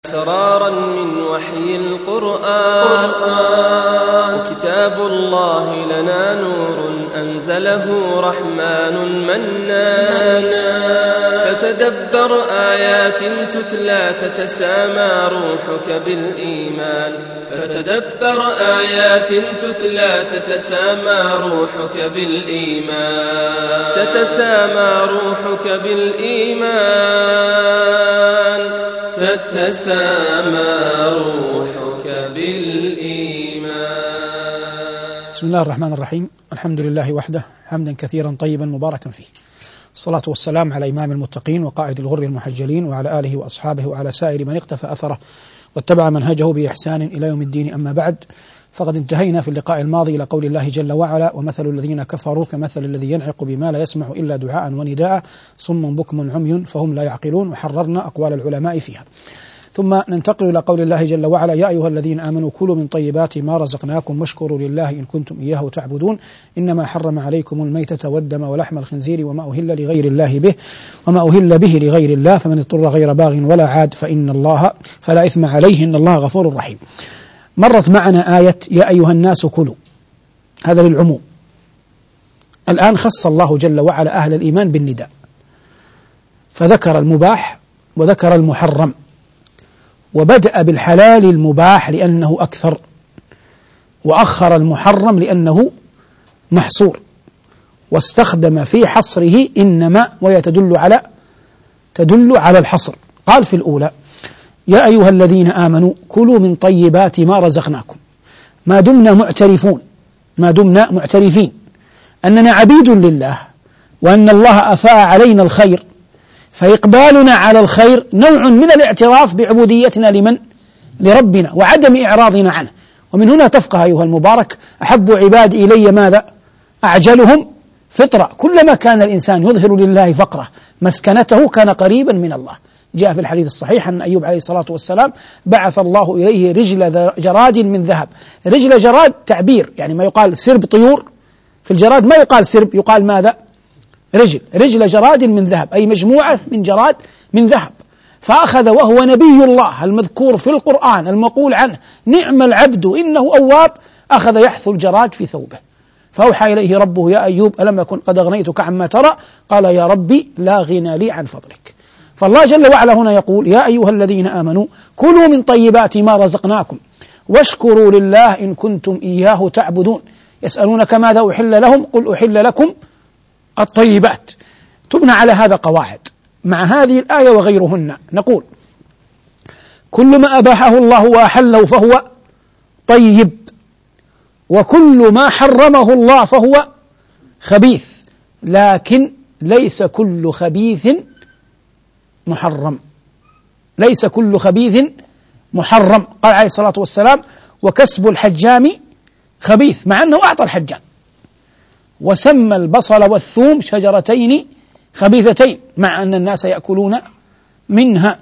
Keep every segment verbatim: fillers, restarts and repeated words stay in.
أسرارا من وحي القرآن، وكتاب الله لنا نور أنزله رحمن منان. فتدبر آيات تتلى تتسامى روحك بالإيمان، فتدبر آيات تتلى تتسامى روحك بالإيمان، تتسامى روحك بالإيمان، تتسامى روحك بالإيمان. بسم الله الرحمن الرحيم. الحمد لله وحده حمدا كثيرا طيبا مباركا فيه، الصلاة والسلام على إمام المتقين وقائد الغر المحجلين وعلى آله وأصحابه وعلى سائر من اقتفى أثره واتبع منهجه بإحسان إلى يوم الدين. أما بعد، فقد انتهينا في اللقاء الماضي إلى قول الله جل وعلا: ومثل الذين كفروا كمثل الذي ينعق بما لا يسمع إلا دعاء ونداء صم بكم عمي فهم لا يعقلون. وحررنا أقوال العلماء فيها. ثم ننتقل إلى قول الله جل وعلا: يا أيها الذين آمنوا كلوا من طيبات ما رزقناكم واشكروا لله إن كنتم إياه تعبدون إنما حرم عليكم الميتة والدم ولحم الخنزير وما أهل لغير الله به وما أهل به لغير الله فمن اضطر غير باغ ولا عاد فإن الله فلا إثم عليه إن الله غفور رحيم. مرت معنا آية يا أيها الناس كلوا، هذا للعموم. الآن خص الله جل وعلا أهل الإيمان بالنداء، فذكر المباح وذكر المحرم، وبدأ بالحلال المباح لأنه أكثر، وأخر المحرم لأنه محصور، واستخدم في حصره إنما وهي تدل على تدل على الحصر. قال في الأولى: يا أيها الذين آمنوا كلوا من طيبات ما رزقناكم، ما دمنا معترفون ما دمنا معترفين أننا عبيد لله وأن الله أفاء علينا الخير، فإقبالنا على الخير نوع من الاعتراف بعبوديتنا لمن؟ لربنا، وعدم إعراضنا عنه. ومن هنا تفقه أيها المبارك: أحب عباد إلي ماذا؟ أعجلهم فطرة. كلما كان الإنسان يظهر لله فقره مسكنته كان قريبا من الله. جاء في الحديث الصحيح أن أيوب عليه الصلاة والسلام بعث الله إليه رجل جراد من ذهب. رجل جراد تعبير، يعني ما يقال سرب طيور، في الجراد ما يقال سرب، يقال ماذا؟ رجل رجل جراد من ذهب، أي مجموعة من جراد من ذهب. فأخذ وهو نبي الله المذكور في القرآن المقول عنه نعم العبد إنه أواب، أخذ يحثو الجراد في ثوبه، فأوحى إليه ربه: يا أيوب ألم أكن قد أغنيتك عما ترى؟ قال: يا ربي لا غنى لي عن فضلك. فالله جل وعلا هنا يقول: يا أيها الذين آمنوا كلوا من طيبات ما رزقناكم واشكروا لله إن كنتم إياه تعبدون. يسألونك ماذا أحل لهم؟ قل أحل لكم الطيبات. تبنى على هذا قواعد مع هذه الآية وغيرهن. نقول: كل ما أباحه الله وأحله فهو طيب، وكل ما حرمه الله فهو خبيث، لكن ليس كل خبيث محرم، ليس كل خبيث محرم. قال عليه الصلاة والسلام: وكسب الحجام خبيث، مع أنه أعطى الحجام، وسمى البصل والثوم شجرتين خبيثتين مع أن الناس يأكلون منها.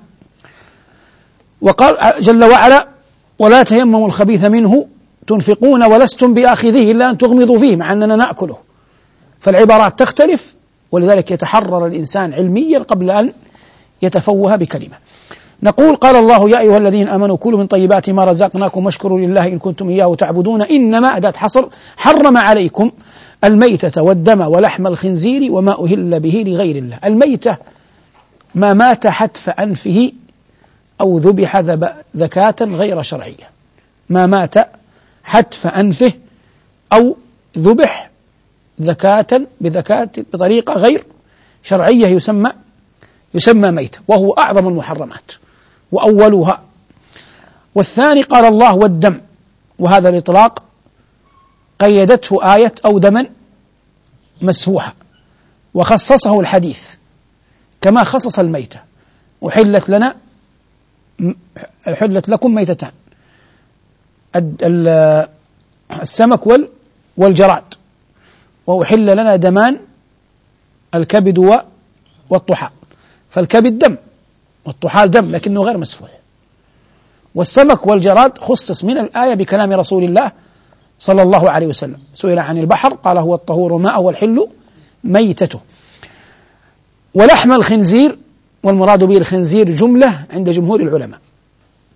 وقال جل وعلا: ولا تيمموا الخبيث منه تنفقون ولستم بآخذيه إلا أن تغمضوا فيه، مع أننا نأكله. فالعبارات تختلف، ولذلك يتحرر الإنسان علميا قبل أن يتفوه بكلمة. نقول: قال الله: يا أيها الذين آمنوا كلوا من طيبات ما رزقناكم واشكروا لله إن كنتم إياه تعبدون إنما أداة حصر حرم عليكم الميتة والدم ولحم الخنزير وما أهل به لغير الله. الميتة ما مات حتف أنفه أو ذبح ذكاة غير شرعية، ما مات حتف أنفه أو ذبح ذكاة بذكاة بطريقة غير شرعية يسمى يسمى ميتة، وهو أعظم المحرمات وأولها. والثاني قال الله: والدم، وهذا الإطلاق قيدته آية أو دما مسفوحا، وخصصه الحديث كما خصص الميتة. أحلت لنا أحلت لكم ميتتان، السمك والجراد، وأحل لنا دمان الكبد والطحال. فالكبد دم والطحال دم لكنه غير مسفوح، والسمك والجراد خصص من الآية بكلام رسول الله صلى الله عليه وسلم. سئل عن البحر قال: هو الطهور ماء والحل ميتته. ولحم الخنزير، والمراد به الخنزير جملة عند جمهور العلماء،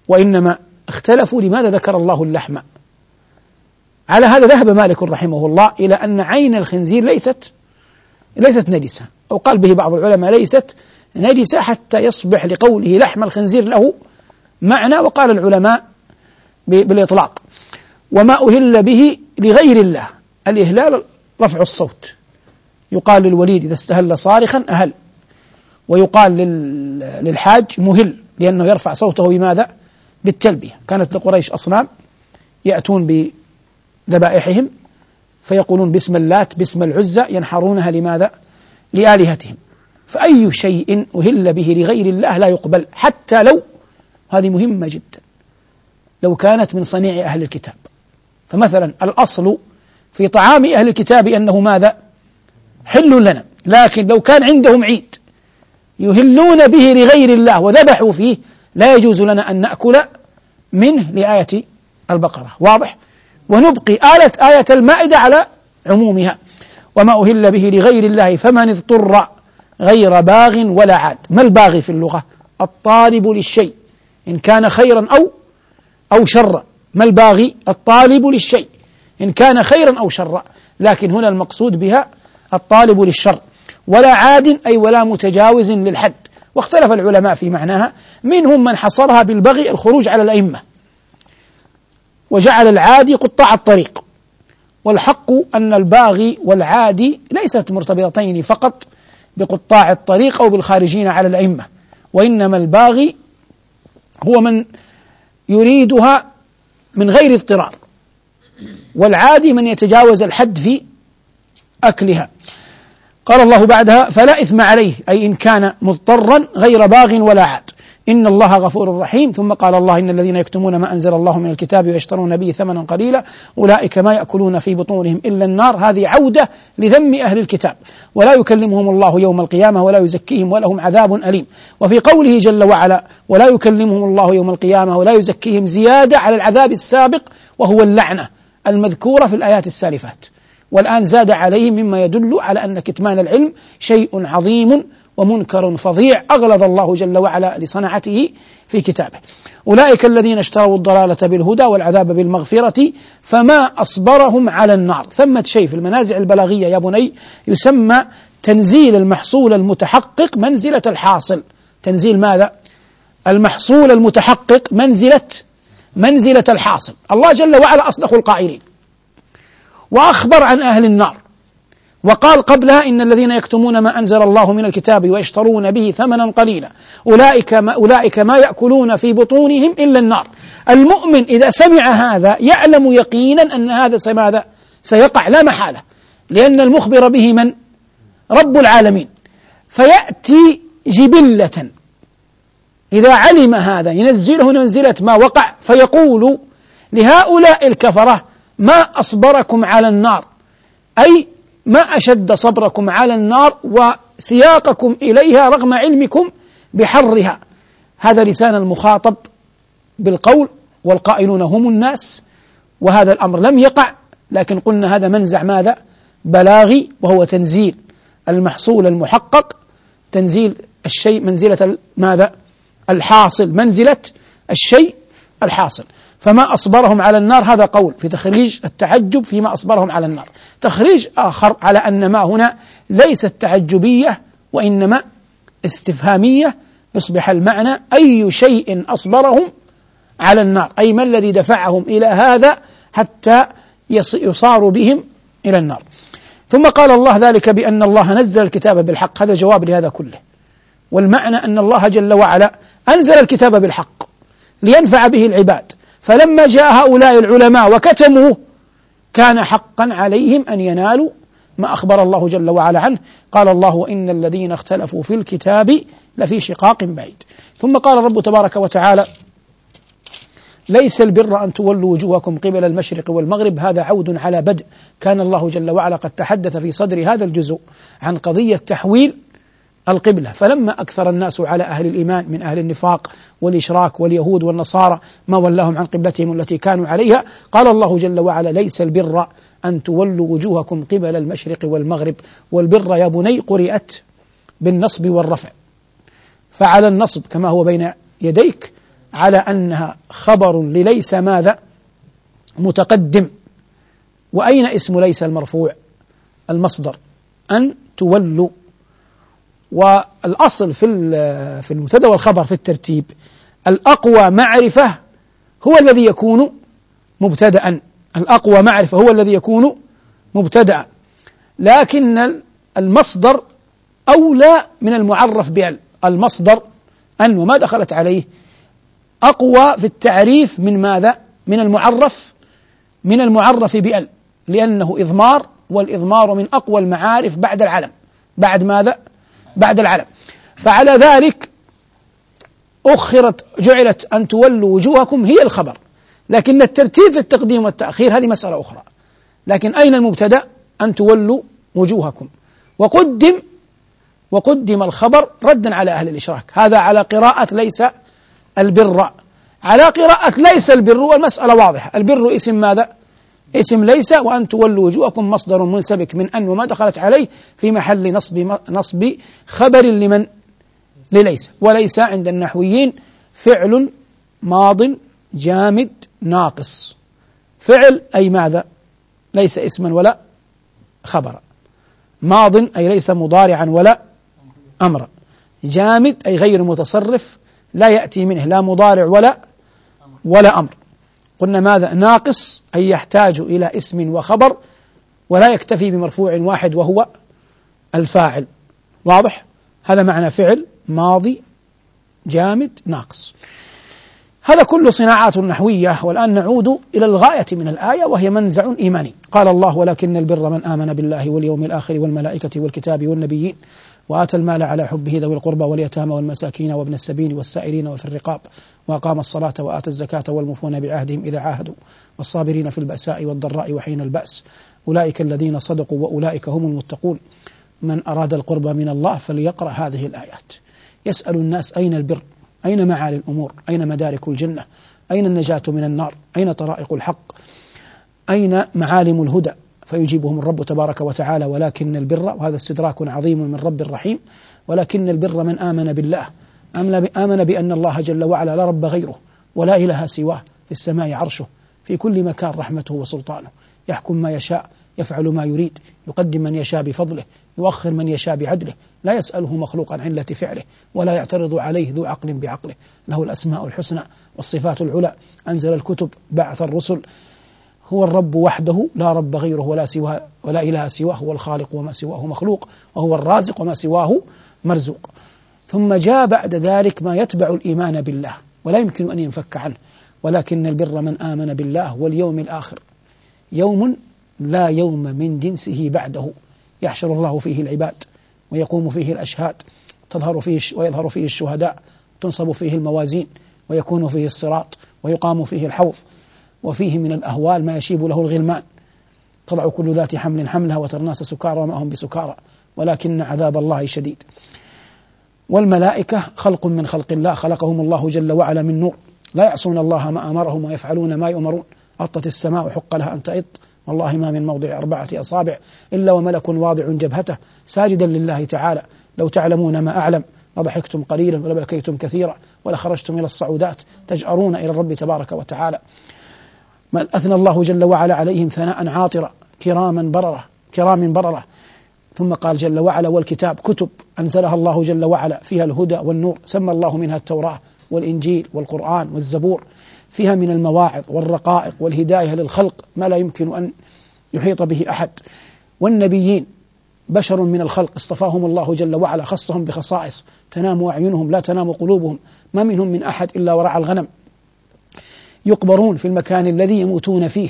وإنما اختلفوا لماذا ذكر الله اللحم. على هذا ذهب مالك رحمه الله إلى أن عين الخنزير ليست ليست نجسة، أو قال به بعض العلماء ليست نجسة حتى يصبح لقوله لحم الخنزير له معنى. وقال العلماء بالإطلاق. وما أهل به لغير الله، الإهلال رفع الصوت، يقال للوليد إذا استهل صارخا أهل، ويقال للحاج مهل لأنه يرفع صوته بماذا؟ بالتلبية. كانت لقريش أصنام يأتون بذبائحهم فيقولون باسم اللات باسم العزى، ينحرونها لماذا؟ لآلهتهم. فأي شيء أهل به لغير الله لا يقبل، حتى لو، هذه مهمة جدا، لو كانت من صنيع أهل الكتاب. فمثلا الأصل في طعام أهل الكتاب أنه ماذا؟ حل لنا، لكن لو كان عندهم عيد يهلون به لغير الله وذبحوا فيه لا يجوز لنا أن نأكل منه لآية البقرة. واضح؟ ونبقي آلة آية المائدة على عمومها. وما أهل به لغير الله فمن اضطر غير باغ ولا عاد. ما الباغي في اللغة؟ الطالب للشيء إن كان خيرا أو أو شرا. ما الباغي؟ الطالب للشيء إن كان خيرا أو شرا، لكن هنا المقصود بها الطالب للشر. ولا عاد أي ولا متجاوز للحد. واختلف العلماء في معناها، منهم من حصرها بالبغي الخروج على الأئمة وجعل العادي قطاع الطريق، والحق أن الباغي والعادي ليست مرتبطتين فقط بقطاع الطريق أو بالخارجين على الأئمة، وإنما الباغي هو من يريدها من غير اضطرار، والعادي من يتجاوز الحد في أكلها. قال الله بعدها فلا إثم عليه، أي إن كان مضطرا غير باغ ولا عاد، إن الله غفور رحيم. ثم قال الله إن الذين يكتمون ما أنزل الله من الكتاب ويشترون به ثمنا قليلا أولئك ما يأكلون في بطونهم إلا النار. هذه عودة لذم أهل الكتاب. ولا يكلمهم الله يوم القيامة ولا يزكيهم ولهم عذاب أليم. وفي قوله جل وعلا ولا يكلمهم الله يوم القيامة ولا يزكيهم زيادة على العذاب السابق وهو اللعنة المذكورة في الآيات السالفات، والآن زاد عليهم مما يدل على أن كتمان العلم شيء عظيم ومنكر فظيع أغلظ الله جل وعلا لصنعته في كتابه. أولئك الذين اشتروا الضلالة بالهدى والعذاب بالمغفرة فما أصبرهم على النار. ثمة شيء في المنازع البلاغية يا بني يسمى تنزيل المحصول المتحقق منزلة الحاصل. تنزيل ماذا؟ المحصول المتحقق منزلة منزلة الحاصل. الله جل وعلا أصدق القائلين وأخبر عن أهل النار، وقال قبلها إن الذين يكتمون ما أنزل الله من الكتاب ويشترون به ثمنا قليلا أولئك ما, أولئك ما يأكلون في بطونهم إلا النار. المؤمن إذا سمع هذا يعلم يقينا أن هذا سماذا سيقع لا محالة، لأن المخبر به من؟ رب العالمين. فيأتي جبلة إذا علم هذا ينزله منزلة ما وقع، فيقول لهؤلاء الكفرة ما أصبركم على النار، أي ما أشد صبركم على النار وسياقكم إليها رغم علمكم بحرها. هذا لسان المخاطب بالقول، والقائلون هم الناس، وهذا الأمر لم يقع، لكن قلنا هذا منزع ماذا؟ بلاغي، وهو تنزيل المحصول المحقق، تنزيل الشيء منزلة ماذا؟ الحاصل، منزلة الشيء الحاصل. فما أصبرهم على النار، هذا قول في تخريج التعجب فيما أصبرهم على النار. تخريج آخر على أن ما هنا ليست تعجبية وإنما استفهامية، يصبح المعنى أي شيء أصبرهم على النار، أي ما الذي دفعهم إلى هذا حتى يصار بهم إلى النار. ثم قال الله ذلك بأن الله نزل الكتاب بالحق، هذا جواب لهذا كله. والمعنى أن الله جل وعلا أنزل الكتاب بالحق لينفع به العباد، فلما جاء هؤلاء العلماء وكتموه كان حقا عليهم أن ينالوا ما أخبر الله جل وعلا عنه. قال الله وإن الذين اختلفوا في الكتاب لفي شقاق بعيد. ثم قال الرب تبارك وتعالى ليس البر أن تولوا وجوهكم قبل المشرق والمغرب. هذا عود على بدء. كان الله جل وعلا قد تحدث في صدر هذا الجزء عن قضية تحويل القبلة، فلما أكثر الناس على أهل الإيمان من أهل النفاق والإشراك واليهود والنصارى ما ولاهم عن قبلتهم التي كانوا عليها، قال الله جل وعلا ليس البر أن تولوا وجوهكم قبل المشرق والمغرب. والبر يا بني قرئت بالنصب والرفع، فعلى النصب كما هو بين يديك على أنها خبر لليس ماذا؟ متقدم. وأين اسم ليس المرفوع؟ المصدر أن تولوا. والأصل في في المبتدأ والخبر في الترتيب الأقوى معرفة هو الذي يكون مبتدأ، الأقوى معرفة هو الذي يكون مبتدأ، لكن المصدر أولى من المعرف بأل. المصدر أن وما دخلت عليه أقوى في التعريف من ماذا؟ من المعرف من المعرف بأل، لأنه إضمار، والإضمار من أقوى المعارف بعد العلم. بعد ماذا؟ بعد العلم. فعلى ذلك أخرت جعلت أن تولوا وجوهكم هي الخبر، لكن الترتيب في التقديم والتأخير هذه مسألة أخرى. لكن أين المبتدأ؟ أن تولوا وجوهكم. وقدم وقدم الخبر ردا على أهل الإشراك. هذا على قراءة ليس البر. على قراءة ليس البر والمسألة واضحة. البر اسم ماذا؟ اسم ليس، وأن تولوا وجوهكم مصدر منسبك من أن وما دخلت عليه في محل نصب نصب خبر لمن؟ لليس. وليس عند النحويين فعل ماض جامد ناقص. فعل أي ماذا؟ ليس اسما ولا خبرا. ماض أي ليس مضارعا ولا أمرا. جامد أي غير متصرف، لا يأتي منه لا مضارع ولا ولا أمر. قلنا ماذا؟ ناقص أي يحتاج إلى اسم وخبر، ولا يكتفي بمرفوع واحد وهو الفاعل. واضح؟ هذا معنى فعل ماضي جامد ناقص. هذا كله صناعات نحوية. والآن نعود إلى الغاية من الآية، وهي منزع إيماني. قال الله: ولكن البر من آمن بالله واليوم الآخر والملائكة والكتاب والنبيين وآتى المال على حبه ذوي القربى واليتامى والمساكين وابن السبيل والسائلين وفي الرقاب وأقام الصلاة وآتى الزكاة والموفون بعهدهم إذا عاهدوا والصابرين في البأساء والضراء وحين البأس أولئك الذين صدقوا وأولئك هم المتقون. من أراد القرب من الله فليقرأ هذه الآيات. يسأل الناس: أين البر؟ أين معالي الأمور؟ أين مدارك الجنة؟ أين النجاة من النار؟ أين طرائق الحق؟ أين معالم الهدى؟ فيجيبهم الرب تبارك وتعالى: ولكن البر، وهذا استدراك عظيم من رب رحيم، ولكن البر من آمن بالله، آمن بأن الله جل وعلا لا رب غيره ولا إله سواه، في السماء عرشه، في كل مكان رحمته وسلطانه، يحكم ما يشاء، يفعل ما يريد، يقدم من يشاء بفضله، يؤخر من يشاء بعدله، لا يسأله مخلوق عن علة فعله، ولا يعترض عليه ذو عقل بعقله، له الأسماء الحسنى والصفات العلى، أنزل الكتب، بعث الرسل، هو الرب وحده لا رب غيره ولا سواه ولا إله سواه، هو الخالق وما سواه مخلوق، وهو الرازق وما سواه مرزوق. ثم جاء بعد ذلك ما يتبع الإيمان بالله ولا يمكن أن ينفك عنه: ولكن البر من آمن بالله واليوم الآخر، يوم لا يوم من جنسه بعده، يحشر الله فيه العباد ويقوم فيه الأشهاد، تظهر فيه ويظهر فيه الشهداء، تنصب فيه الموازين، ويكون فيه الصراط، ويقام فيه الحوض، وفيه من الأهوال ما يشيب له الغلمان، تضع كل ذات حمل حملها وترى الناس سكارى وما هم بسكارى ولكن عذاب الله شديد. والملائكة خلق من خلق الله، خلقهم الله جل وعلا من نور، لا يعصون الله ما أمرهم ويفعلون ما يؤمرون. أطت السماء حق لها أن تئط، والله ما من موضع أربعة أصابع إلا وملك واضع جبهته ساجدا لله تعالى، لو تعلمون ما أعلم لضحكتم قليلا ولبكيتم كثيرا ولخرجتم إلى الصعودات تجأرون إلى الرب تبارك وتعالى. ما أثنى الله جل وعلا عليهم ثناء عاطرا كراما بررة كرام بررة. ثم قال جل وعلا: والكتاب، كتب أنزلها الله جل وعلا فيها الهدى والنور، سمى الله منها التوراة والإنجيل والقرآن والزبور، فيها من المواعظ والرقائق والهداية للخلق ما لا يمكن أن يحيط به أحد. والنبيين بشر من الخلق اصطفاهم الله جل وعلا، خصهم بخصائص تنام أعينهم لا تنام قلوبهم، ما منهم من أحد إلا ورعى الغنم، يقبرون في المكان الذي يموتون فيه.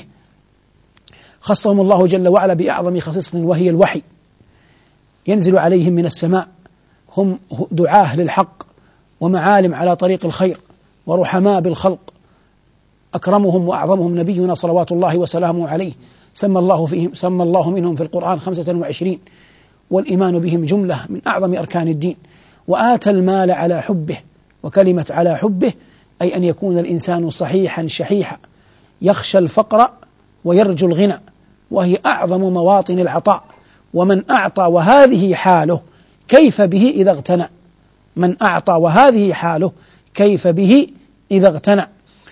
خصهم الله جل وعلا بأعظم خصيص وهي الوحي، ينزل عليهم من السماء، هم دعاه للحق ومعالم على طريق الخير ورحماء بالخلق. أكرمهم وأعظمهم نبينا صلوات الله وسلامه عليه، سمى الله فيهم سمى الله منهم في القرآن خمسة وعشرين، والإيمان بهم جملة من أعظم أركان الدين. وآتى المال على حبه، وكلمة على حبه أي أن يكون الإنسان صحيحا شحيحا، يخشى الفقر ويرجو الغنى، وهي أعظم مواطن العطاء. ومن أعطى وهذه حاله كيف به إذا اغتنى؟ من أعطى وهذه حاله كيف به إذا اغتنى،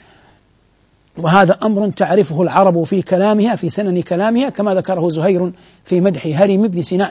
وهذا أمر تعرفه العرب في كلامها في سنن كلامها كما ذكره زهير في مدح هرم بن سنان.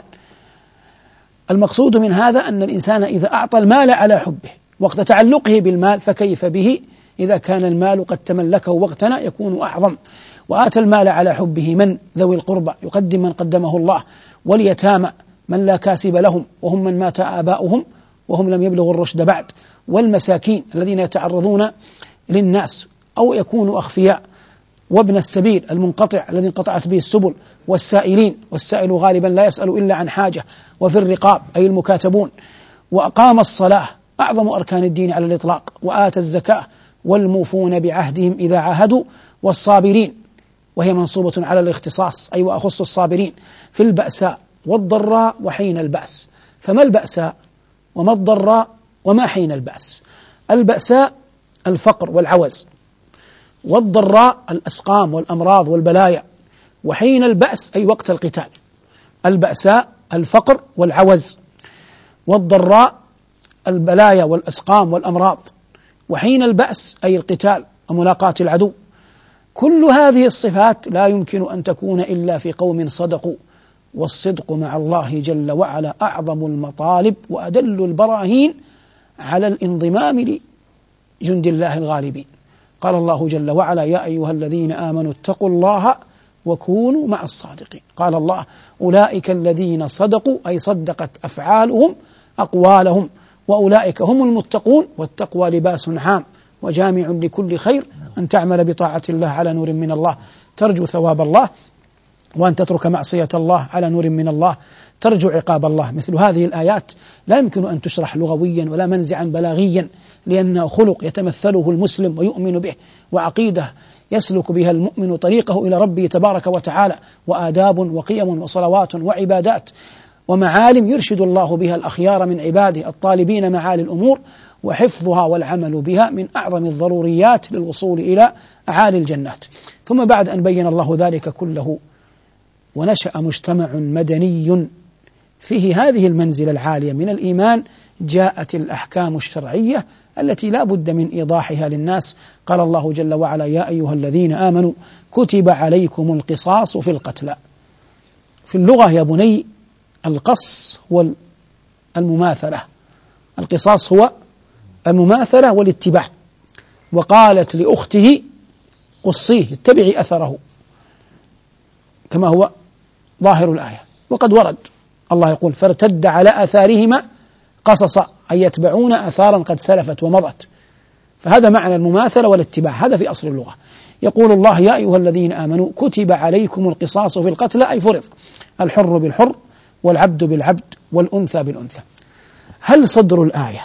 المقصود من هذا أن الإنسان إذا أعطى المال على حبه وقت تعلقه بالمال فكيف به إذا كان المال قد تملكه واغتنى يكون أعظم. وآتى المال على حبه من ذوي القربى يقدم من قدمه الله، واليتامى من لا كاسب لهم وهم من مات آباؤهم وهم لم يبلغوا الرشد بعد، والمساكين الذين يتعرضون للناس أو يكونوا أخفياء، وابن السبيل المنقطع الذي انقطعت به السبل، والسائلين، والسائل غالبا لا يسأل إلا عن حاجة، وفي الرقاب أي المكاتبون، وأقام الصلاة أعظم أركان الدين على الإطلاق، وآتى الزكاة، والموفون بعهدهم إذا عاهدوا، والصابرين وهي منصوبة على الاختصاص أي وأخص الصابرين في البأساء والضراء وحين البأس. فما البأساء وما الضراء وما حين البأس؟ البأساء الفقر والعوز، والضراء الأسقام والأمراض والبلايا، وحين البأس أي وقت القتال. البأساء الفقر والعوز، والضراء البلايا والأسقام والأمراض، وحين البأس أي القتال وملاقاة العدو. كل هذه الصفات لا يمكن أن تكون إلا في قوم صدقوا، والصدق مع الله جل وعلا أعظم المطالب وأدل البراهين على الانضمام لجند الله الغالبين. قال الله جل وعلا: يا أيها الذين آمنوا اتقوا الله وكونوا مع الصادقين. قال الله: أولئك الذين صدقوا أي صدقت أفعالهم أقوالهم، وأولئك هم المتقون، والتقوى لباس عام وجامع لكل خير، أن تعمل بطاعة الله على نور من الله ترجو ثواب الله، وأن تترك معصية الله على نور من الله ترجو عقاب الله. مثل هذه الآيات لا يمكن أن تشرح لغويا ولا منزعا بلاغيا، لأنه خلق يتمثله المسلم ويؤمن به، وعقيدة يسلك بها المؤمن طريقه إلى ربه تبارك وتعالى، وآداب وقيم وصلوات وعبادات ومعالم يرشد الله بها الأخيار من عباده الطالبين معالي الأمور، وحفظها والعمل بها من أعظم الضروريات للوصول إلى أعالي الجنات. ثم بعد أن بين الله ذلك كله ونشأ مجتمع مدني فيه هذه المنزلة العالية من الإيمان، جاءت الأحكام الشرعية التي لا بد من إيضاحها للناس. قال الله جل وعلا: يا أيها الذين آمنوا كتب عليكم القصاص في القتلى. في اللغة يا بني القص هو المماثلة، القصاص هو المماثلة والاتباع. وقالت لأخته قصيه اتبعي أثره كما هو ظاهر الآية. وقد ورد الله يقول: فارتد على آثارهما قصصا، أي يتبعون آثارا قد سلفت ومضت. فهذا معنى المماثلة والاتباع، هذا في أصل اللغة. يقول الله: يا أيها الذين آمنوا كتب عليكم القصاص في القتلى، أي فرض، الحر بالحر والعبد بالعبد والأنثى بالأنثى. هل صدر الآية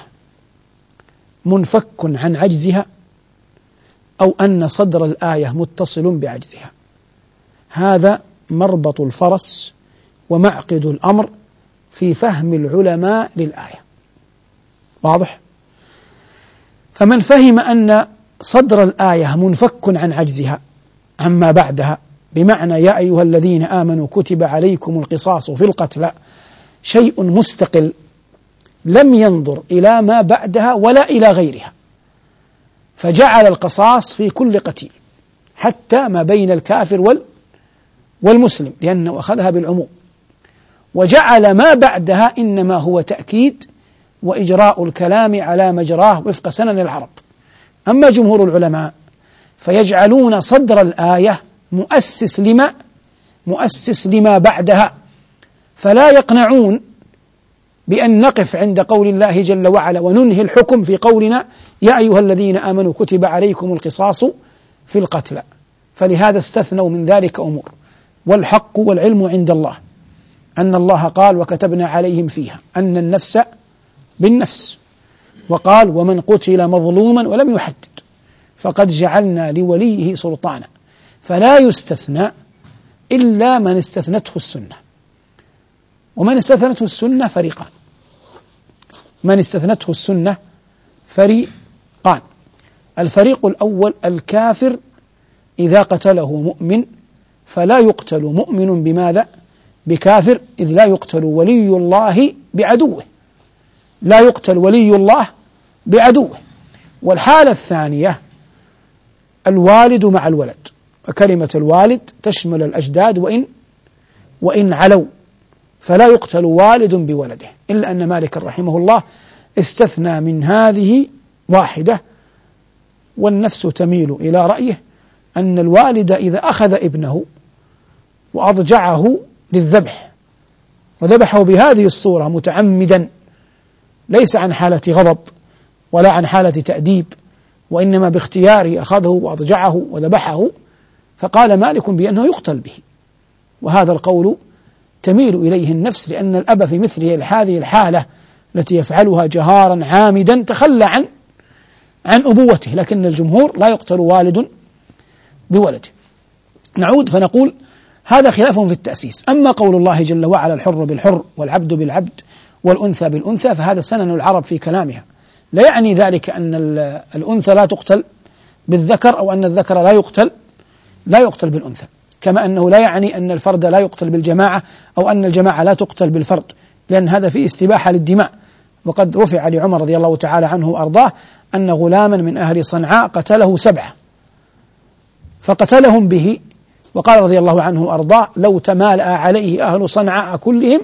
منفك عن عجزها أو أن صدر الآية متصل بعجزها؟ هذا مربط الفرس ومعقد الأمر في فهم العلماء للآية. واضح؟ فمن فهم أن صدر الآية منفك عن عجزها عما بعدها، بمعنى يا أيها الذين آمنوا كتب عليكم القصاص في القتلى، شيء مستقل لم ينظر إلى ما بعدها ولا إلى غيرها، فجعل القصاص في كل قتيل حتى ما بين الكافر وال والمسلم، لأنه أخذها بالعموم، وجعل ما بعدها إنما هو تأكيد وإجراء الكلام على مجراه وفق سنن العرب. أما جمهور العلماء فيجعلون صدر الآية مؤسس لما مؤسس لما بعدها، فلا يقنعون بأن نقف عند قول الله جل وعلا وننهي الحكم في قولنا يا أيها الذين آمنوا كتب عليكم القصاص في القتلى، فلهذا استثنوا من ذلك أمور. والحق والعلم عند الله أن الله قال: وكتبنا عليهم فيها أن النفس بالنفس، وقال: ومن قتل مظلوما ولم يحدد فقد جعلنا لوليه سلطانا. فلا يستثنى إلا من استثنته السنة، ومن استثنته السنة فريقان، من استثنته السنة فريقان. الفريق الأول الكافر إذا قتله مؤمن فلا يقتل مؤمن بماذا؟ بكافر، إذ لا يقتل ولي الله بعدوه، لا يقتل ولي الله بعدوه. والحالة الثانية الوالد مع الولد، وكلمة الوالد تشمل الأجداد وإن وإن علوا، فلا يقتل والد بولده، إلا أن مالك رحمه الله استثنى من هذه واحدة، والنفس تميل إلى رأيه أن الوالد إذا أخذ ابنه وأضجعه للذبح وذبحه بهذه الصورة متعمدا، ليس عن حالة غضب ولا عن حالة تأديب، وإنما باختياره أخذه وأضجعه وذبحه، فقال مالك بأنه يقتل به. وهذا القول تميل إليه النفس، لأن الأب في مثل هذه الحالة التي يفعلها جهارا عامدا تخلى عن عن أبوته، لكن الجمهور لا يقتل والد بولده. نعود فنقول هذا خلاف في التأسيس. أما قول الله جل وعلا الحر بالحر والعبد بالعبد والأنثى بالأنثى فهذا سنن العرب في كلامها، لا يعني ذلك أن الأنثى لا تقتل بالذكر أو أن الذكر لا يقتل لا يقتل بالأنثى، كما أنه لا يعني أن الفرد لا يقتل بالجماعة أو أن الجماعة لا تقتل بالفرد، لأن هذا فيه استباحة للدماء. وقد رفع لعمر رضي الله تعالى عنه وأرضاه أن غلاما من أهل صنعاء قتله سبعة فقتلهم به، وقال رضي الله عنه وأرضاه لو تمالأ عليه أهل صنعاء كلهم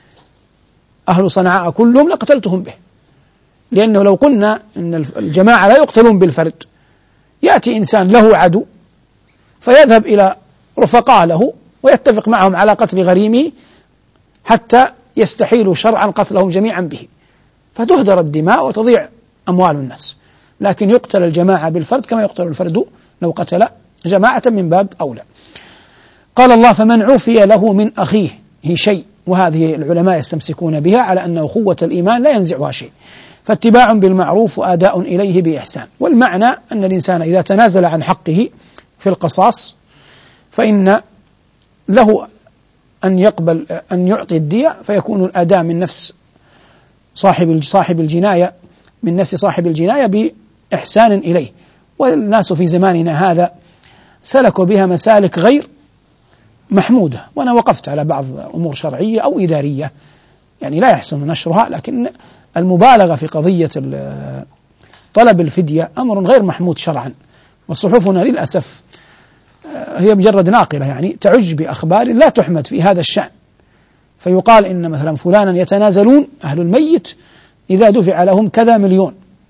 أهل صنعاء كلهم لقتلتهم به، لأنه لو قلنا أن الجماعة لا يقتلون بالفرد، يأتي إنسان له عدو فيذهب إلى رفقاء له ويتفق معهم على قتل غريمه حتى يستحيلوا شرعا قتلهم جميعا به، فتهدر الدماء وتضيع أموال الناس. لكن يقتل الجماعة بالفرد كما يقتل الفرد لو قتل جماعة من باب أولى. قال الله فمن عفي له من أخيه شيء، وهذه العلماء يستمسكون بها على أن أخوة الإيمان لا ينزعها شيء، فاتباع بالمعروف وآداء إليه بإحسان. والمعنى أن الإنسان إذا تنازل عن حقه في القصاص فإن له أن يقبل أن يعطي الدية، فيكون الأداء من نفس صاحب صاحب الجناية من نفس صاحب الجناية بإحسان إليه. والناس في زماننا هذا سلكوا بها مسالك غير محمودة، وأنا وقفت على بعض أمور شرعية أو إدارية يعني لا يحسن نشرها، لكن المبالغة في قضية طلب الفدية أمر غير محمود شرعا، وصحفنا للأسف هي مجرد ناقلة يعني تعج بأخبار لا تحمد في هذا الشأن، فيقال إن مثلا فلانا يتنازلون أهل الميت إذا دفع لهم كذا مليون،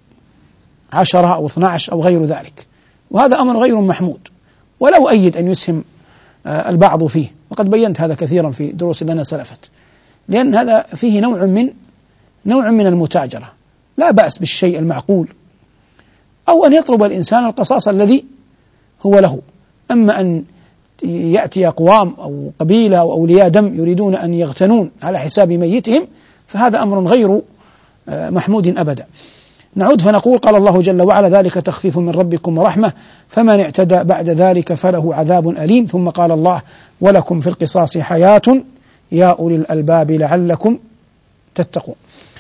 عشرة أو اثنى عشر أو غير ذلك، وهذا أمر غير محمود، ولو أيد أن يسهم البعض فيه، وقد بينت هذا كثيرا في دروس لنا سلفت، لأن هذا فيه نوع من نوع من المتاجرة. لا بأس بالشيء المعقول، أو أن يطلب الإنسان القصاص الذي هو له. أما أن يأتي أقوام أو قبيلة أو أولياء دم يريدون أن يغتنون على حساب ميتهم فهذا أمر غير محمود أبدا. نعود فنقول قال الله جل وعلا ذلك تخفيف من ربكم ورحمة فمن اعتدى بعد ذلك فله عذاب أليم. ثم قال الله ولكم في القصاص حياة يا أولي الألباب لعلكم تتقون.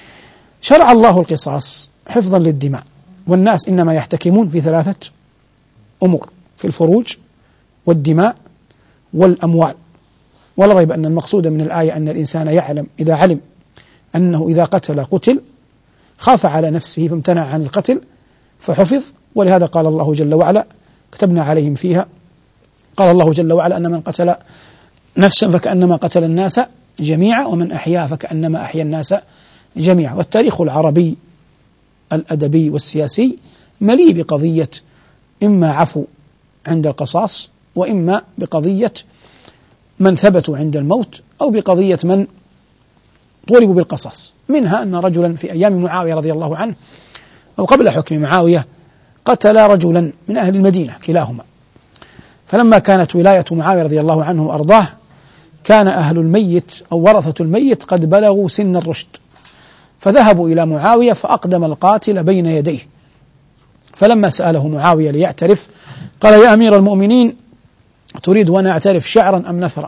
شرع الله القصاص حفظا للدماء، والناس إنما يحتكمون في ثلاثة أمور: في الفروج والدماء والأموال. ولا ريب أن المقصود من الآية أن الإنسان يعلم إذا علم أنه إذا قتل قتل خاف على نفسه فامتنع عن القتل فحفظ. ولهذا قال الله جل وعلا كتبنا عليهم فيها، قال الله جل وعلا أن من قتل نفسا فكأنما قتل الناس جميعا ومن أحيا فكأنما أحيا الناس جميعا. والتاريخ العربي الأدبي والسياسي مليء بقضية إما عفو عند القصاص، وإما بقضية من ثبتوا عند الموت، أو بقضية من طولبوا بالقصاص. منها أن رجلا في أيام معاوية رضي الله عنه أو قبل حكم معاوية قتل رجلا من أهل المدينة كلاهما، فلما كانت ولاية معاوية رضي الله عنه وأرضاه كان أهل الميت أو ورثة الميت قد بلغوا سن الرشد، فذهبوا إلى معاوية فأقدم القاتل بين يديه، فلما سأله معاوية ليعترف قال يا أمير المؤمنين تريد أن أعترف شعرا أم نثرا؟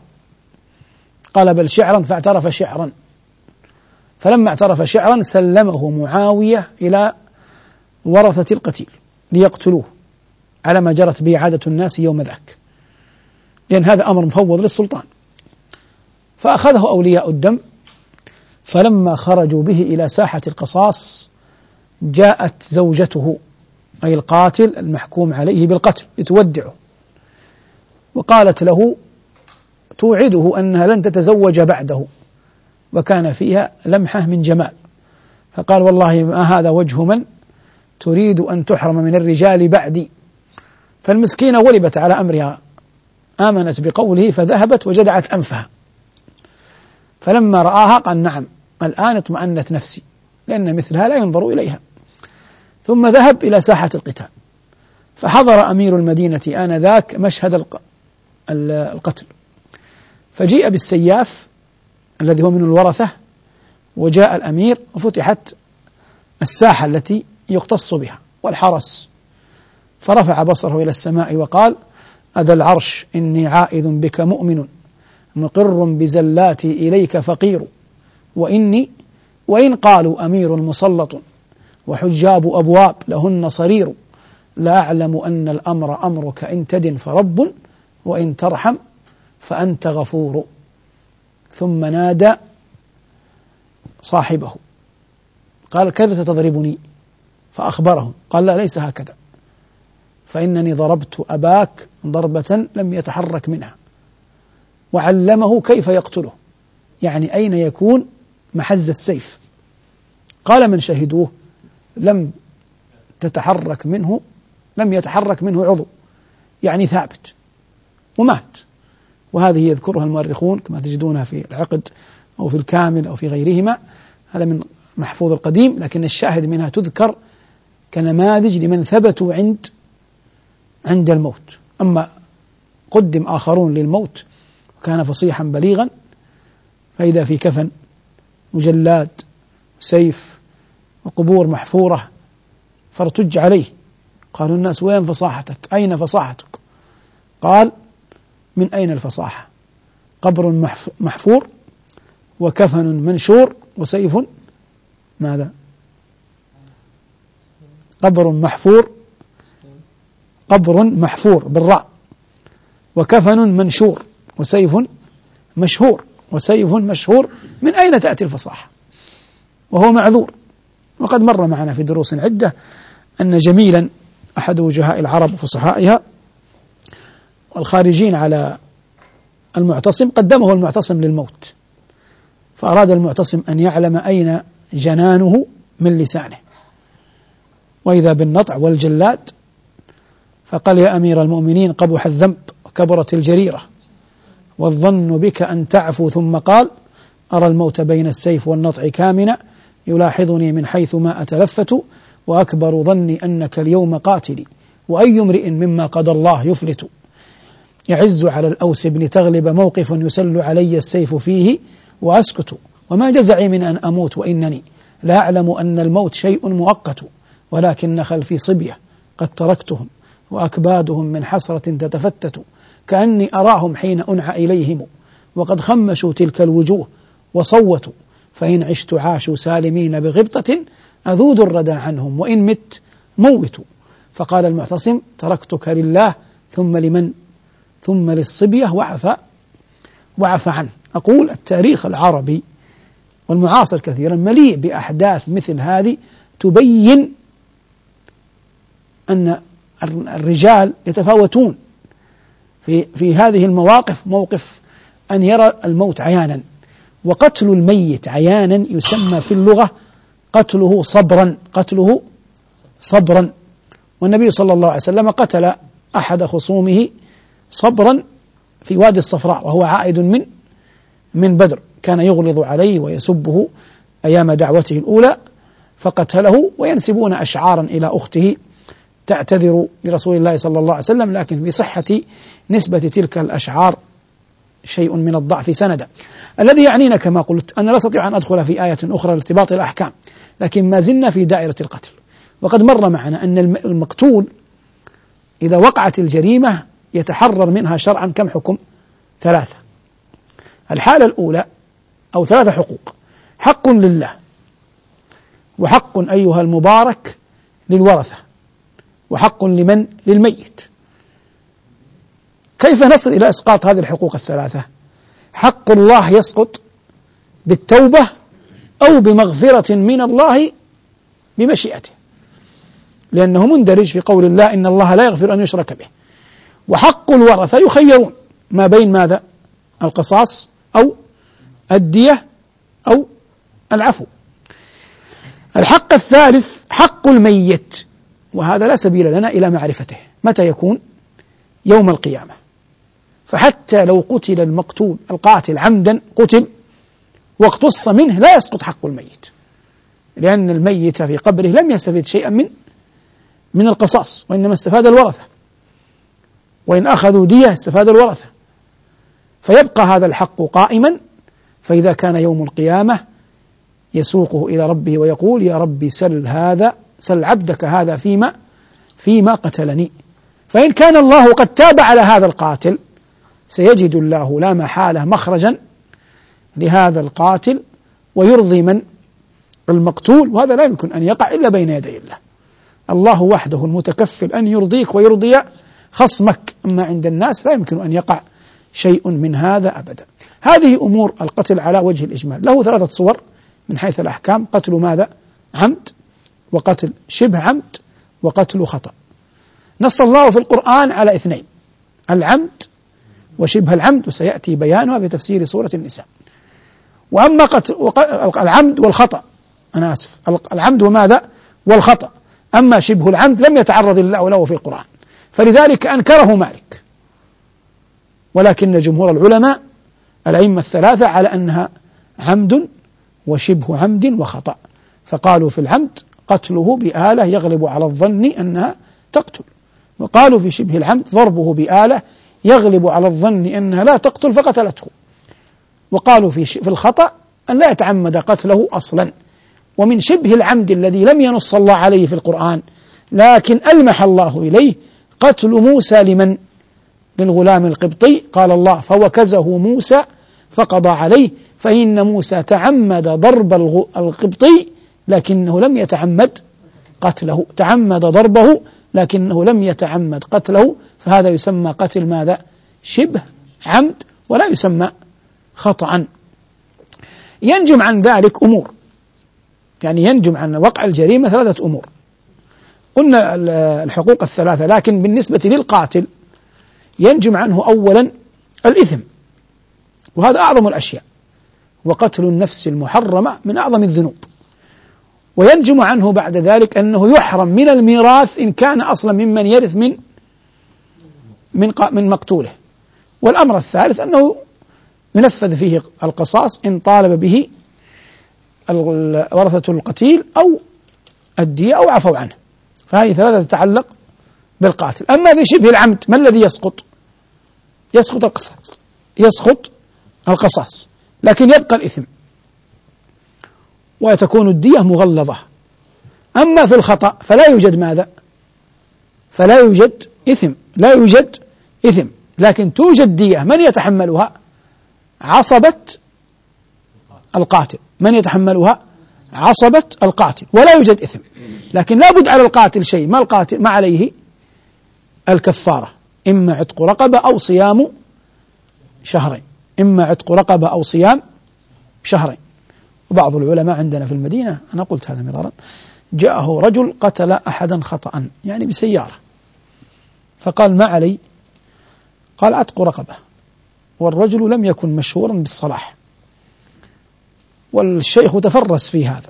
قال بل شعرا، فاعترف شعرا. فلما اعترف شعرا سلمه معاوية إلى ورثة القتيل ليقتلوه على ما جرت به عادة الناس يوم ذاك، لأن هذا أمر مفوض للسلطان. فأخذه أولياء الدم، فلما خرجوا به إلى ساحة القصاص جاءت زوجته أي القاتل المحكوم عليه بالقتل لتودعه، وقالت له توعده أنها لن تتزوج بعده، وكان فيها لمحة من جمال، فقال والله ما هذا وجه من تريد أن تحرم من الرجال بعدي. فالمسكينة غلبت على أمرها، آمنت بقوله فذهبت وجدعت أنفها، فلما رآها قال نعم الآن اطمأنت نفسي، لأن مثلها لا ينظر إليها. ثم ذهب إلى ساحة القتال، فحضر أمير المدينة آنذاك مشهد القتل، فجيء بالسياف الذي هو من الورثة، وجاء الأمير وفتحت الساحة التي يقتص بها والحرس، فرفع بصره إلى السماء وقال أذا العرش إني عائذ بك مؤمن مقر بزلاتي إليك فقير، وإني وإن قالوا أمير مسلط وحجاب أبواب لهن صرير، لا أعلم أن الأمر أمرك إن تدن فرب وإن ترحم فأنت غفور. ثم نادى صاحبه قال كيف ستضربني؟ فأخبره قال لا ليس هكذا، فإنني ضربت أباك ضربة لم يتحرك منها، وعلمه كيف يقتله، يعني أين يكون محز السيف. قال من شهدوه لم تتحرك منه لم يتحرك منه عضو، يعني ثابت ومات. وهذه يذكرها المؤرخون كما تجدونها في العقد أو في الكامل أو في غيرهما، هذا من محفوظ القديم، لكن الشاهد منها تذكر كنماذج لمن ثبتوا عند عند الموت. أما قدم آخرون للموت وكان فصيحا بليغا، فإذا في كفن مجلاد سيف وقبور محفورة فارتج عليه، قالوا الناس وين فصاحتك؟ أين فصاحتك؟ قال من أين الفصاحة؟ قبر محفور وكفن منشور وسيف ماذا؟ قبر محفور قبر محفور بالراء وكفن منشور وسيف مشهور وسيف مشهور، من أين تأتي الفصاحة؟ وهو معذور. وقد مر معنا في دروس عدة أن جميلا أحد وجهاء العرب وفصحائها والخارجين على المعتصم قدمه المعتصم للموت، فأراد المعتصم أن يعلم أين جنانه من لسانه، وإذا بالنطع والجلاد، فقال يا أمير المؤمنين قبح الذنب وكبرت الجريرة والظن بك أن تعفو، ثم قال أرى الموت بين السيف والنطع كامنا يلاحظني من حيث ما أتلفت، وأكبر ظني أنك اليوم قاتلي، وأي امرئ مما قضى الله يفلت، يعز على الأوس بن تغلب موقف يسل علي السيف فيه وأسكت، وما جزعي من أن أموت وإنني لا أعلم أن الموت شيء مؤقت، ولكن خلفي صبية قد تركتهم وأكبادهم من حسرة تتفتت، كأني أراهم حين أنعى إليهم وقد خمشوا تلك الوجوه وصوتوا، فإن عشت عاشوا سالمين بغبطة أذود الردى عنهم، وإن مت موتوا. فقال المعتصم تركتك لله ثم لمن ثم للصبية وعفى وعفى عنه. أقول التاريخ العربي والمعاصر كثيرا مليء بأحداث مثل هذه تبين أن الرجال يتفاوتون في في هذه المواقف، موقف أن يرى الموت عيانا، وقتل الميت عيانا يسمى في اللغة قتله صبرا قتله صبرا والنبي صلى الله عليه وسلم قتل أحد خصومه صبرا في وادي الصفراء وهو عائد من من بدر، كان يغلظ عليه ويسبه أيام دعوته الأولى فقتله، وينسبون أشعارا إلى أخته تعتذر لرسول الله صلى الله عليه وسلم، لكن في صحة نسبة تلك الأشعار شيء من الضعف سندا. الذي يعنينا كما قلت أنا لا أستطيع أن أدخل في آية أخرى لارتباط الأحكام، لكن ما زلنا في دائرة القتل. وقد مر معنا أن المقتول إذا وقعت الجريمة يتحرر منها شرعا كم حكم؟ ثلاثة. الحالة الأولى أو ثلاثة حقوق: حق لله، وحق أيها المبارك للورثة، وحق لمن؟ للميت. كيف نصل إلى إسقاط هذه الحقوق الثلاثة؟ حق الله يسقط بالتوبة أو بمغفرة من الله بمشيئته، لأنه مندرج في قول الله إن الله لا يغفر أن يشرك به. وحق الورثة يخيرون ما بين ماذا؟ القصاص أو الدية أو العفو. الحق الثالث حق الميت، وهذا لا سبيل لنا إلى معرفته. متى يكون؟ يوم القيامة. فحتى لو قتل المقتول القاتل عمدا قتل واقتص منه لا يسقط حق الميت، لأن الميت في قبره لم يستفيد شيئا من من القصاص، وإنما استفاد الورثة، وإن أخذوا دية استفاد الورثة، فيبقى هذا الحق قائما. فإذا كان يوم القيامة يسوقه إلى ربه ويقول يا ربي سل هذا سل عبدك هذا فيما فيما قتلني. فإن كان الله قد تاب على هذا القاتل سيجد الله لا محالة مخرجا لهذا القاتل ويرضي من؟ المقتول، وهذا لا يمكن أن يقع إلا بين يدي الله. الله وحده المتكفل أن يرضيك ويرضي خصمك، أما عند الناس لا يمكن أن يقع شيء من هذا أبدا. هذه أمور القتل على وجه الإجمال. له ثلاثة صور من حيث الأحكام: قتل ماذا؟ عمد، وقتل شبه عمد، وقتل خطأ. نص الله في القرآن على اثنين: العمد وشبه العمد، وسيأتي بيانها في تفسير سورة النساء. وأما قتل العمد والخطأ، أنا آسف، العمد وماذا؟ والخطأ. أما شبه العمد لم يتعرض الله له في القرآن، فلذلك أنكره مالك، ولكن جمهور العلماء الأئمة الثلاثة على أنها عمد وشبه عمد وخطأ، فقالوا في العمد قتله بآلة يغلب على الظن أنها تقتل، وقالوا في شبه العمد ضربه بآلة يغلب على الظن أنها لا تقتل فقتلته، وقالوا في في الخطأ أن لا يتعمد قتله أصلا. ومن شبه العمد الذي لم ينص الله عليه في القرآن لكن ألمح الله إليه قتل موسى لمن؟ للغلام القبطي، قال الله فوكزه موسى فقضى عليه، فإن موسى تعمد ضرب القبطي لكنه لم يتعمد قتله، تعمد ضربه لكنه لم يتعمد قتله، فهذا يسمى قتل ماذا؟ شبه عمد، ولا يسمى خطأ. ينجم عن ذلك أمور، يعني ينجم عن وقع الجريمة ثلاثة أمور. قلنا الحقوق الثلاثة، لكن بالنسبة للقاتل ينجم عنه أولا الإثم، وهذا أعظم الأشياء، وقتل النفس المحرمة من أعظم الذنوب. وينجم عنه بعد ذلك أنه يحرم من الميراث إن كان أصلا ممن يرث من من من مقتوله. والأمر الثالث أنه ينفذ فيه القصاص إن طالب به ورثة القتيل أو الدية أو عفوا عنه. فهذه ثلاثة تتعلق بالقاتل. أما في شبه العمد ما الذي يسقط؟ يسقط القصاص، يسقط القصاص، لكن يبقى الإثم، وتكون الدية مغلظة. أما في الخطأ فلا يوجد ماذا؟ فلا يوجد إثم، لا يوجد إثم، لكن توجد دية. من يتحملها؟ عصبة القاتل، من يتحملها؟ عصبة القاتل، ولا يوجد إثم. لكن لا بد على القاتل شيء، ما القاتل ما عليه؟ الكفارة، إما عتق رقبة أو صيام شهرين، إما عتق رقبة أو صيام شهرين. وبعض العلماء عندنا في المدينة، أنا قلت هذا مرارا، جاءه رجل قتل أحدا خطأ يعني بسيارة، فقال ما علي؟ قال عتق رقبة، والرجل لم يكن مشهورا بالصلاح، والشيخ تفرس في هذا،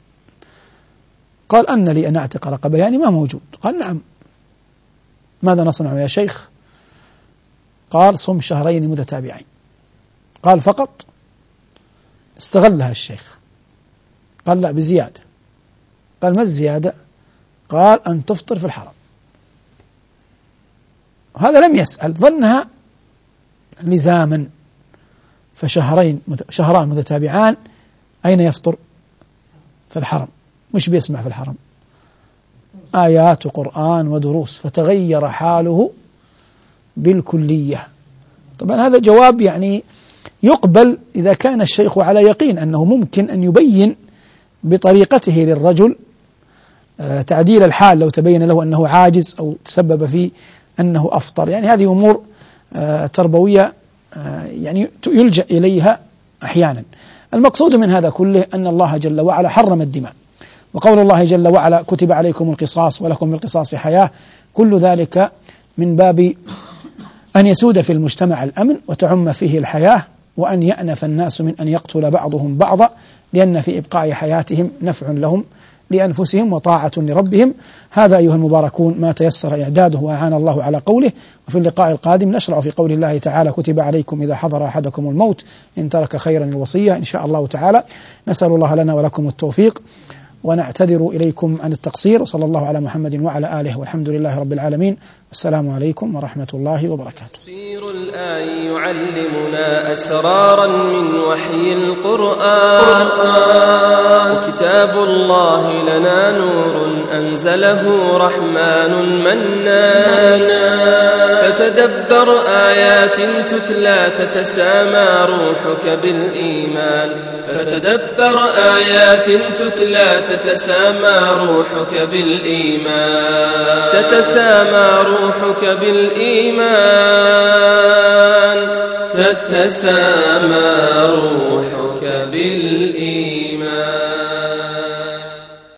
قال أن لي أن أعتق رقبة يعني ما موجود. قال نعم. ماذا نصنع يا شيخ؟ قال صم شهرين متتابعين. قال فقط؟ استغلها الشيخ، قال لا بزيادة. قال ما الزيادة؟ قال أن تفطر في الحرم. هذا لم يسأل، ظنها لزاما، فشهرين شهران متتابعان أين يفطر؟ في الحرم، مش بيسمع في الحرم آيات وقرآن ودروس، فتغير حاله بالكلية. طبعا هذا جواب يعني يقبل إذا كان الشيخ على يقين أنه ممكن أن يبين بطريقته للرجل تعديل الحال لو تبين له أنه عاجز أو تسبب في أنه أفطر. يعني هذه أمور تربوية يعني يلجأ إليها أحيانا. المقصود من هذا كله أن الله جل وعلا حرم الدماء، وقول الله جل وعلا كتب عليكم القصاص ولكم بالقصاص حياة، كل ذلك من باب أن يسود في المجتمع الأمن وتعم فيه الحياة، وأن يأنف الناس من أن يقتل بعضهم بعضا، لأن في إبقاء حياتهم نفع لهم لأنفسهم وطاعة لربهم. هذا أيها المباركون ما تيسر إعداده وأعان الله على قوله. وفي اللقاء القادم نشرع في قول الله تعالى كتب عليكم إذا حضر أحدكم الموت إن ترك خيرا الوصية، إن شاء الله تعالى. نسأل الله لنا ولكم التوفيق ونعتذر إليكم عن التقصير، وصلى الله على محمد وعلى آله والحمد لله رب العالمين. السلام عليكم ورحمة الله وبركاته. تفسير الآي يعلمنا أسرارا من وحي القرآن، وكتاب الله لنا نور أنزله رحمن منان، فتدبر آيات تتلى تتسامى روحك بالإيمان، فتدبر آيات تتلى تتسامى روحك بالإيمان، تتسامى روحك بالإيمان، تتسامى روحك بالإيمان.